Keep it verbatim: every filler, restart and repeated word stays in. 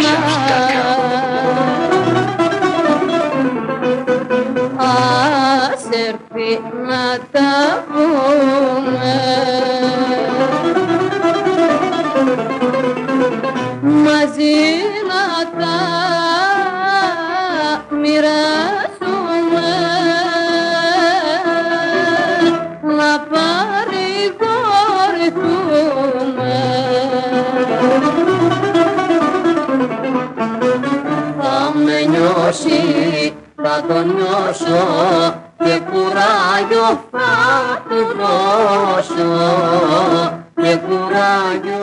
Ας έρθει να τα πούμε, μαζί να τα μοιράσουμε, να παρηγορηθούμε. Θα με νιώσει, θα το νιώσω και κουράγιο θα του δώσω, και κουράγιο